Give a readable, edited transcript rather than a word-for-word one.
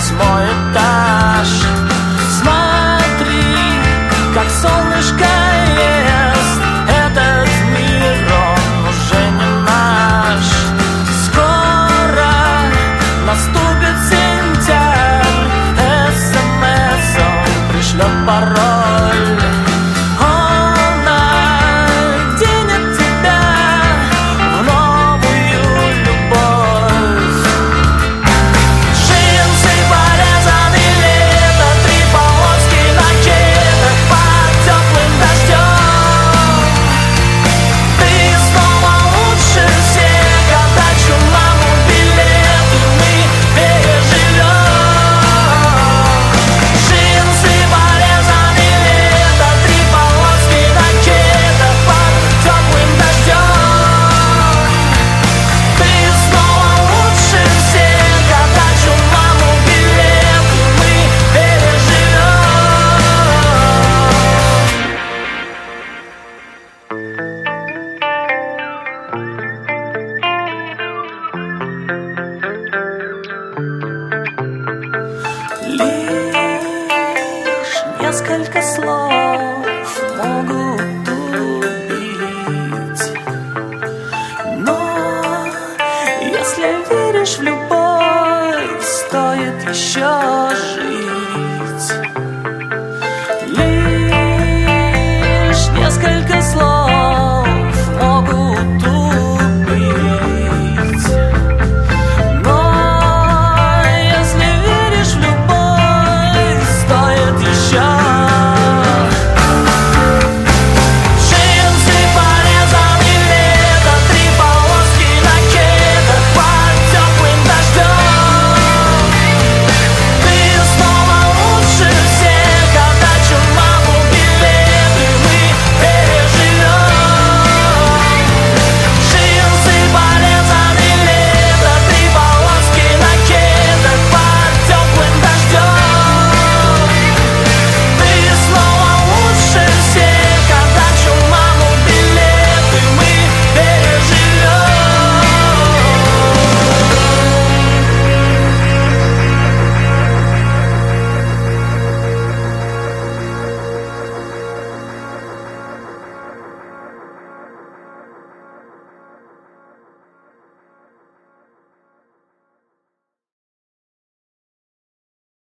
8-й этаж. Смотри, как солнышко ест этот мир, он уже не наш. Скоро наступит сентябрь, СМС он пришлет пароль. Он оденет тебя в новую любовь. Джинсы порезаны лето, 3 полоски на кедах под теплым дождем. Ты снова лучше всех, отдачу маму билеты мы переживем. Джинсы порезаны лето, 3 полоски на кедах под теплым дождем. Ты снова лучше всех, отдачу маму билеты мы переживем. Лишь несколько слов могут убить, но если веришь в любовь, стоит еще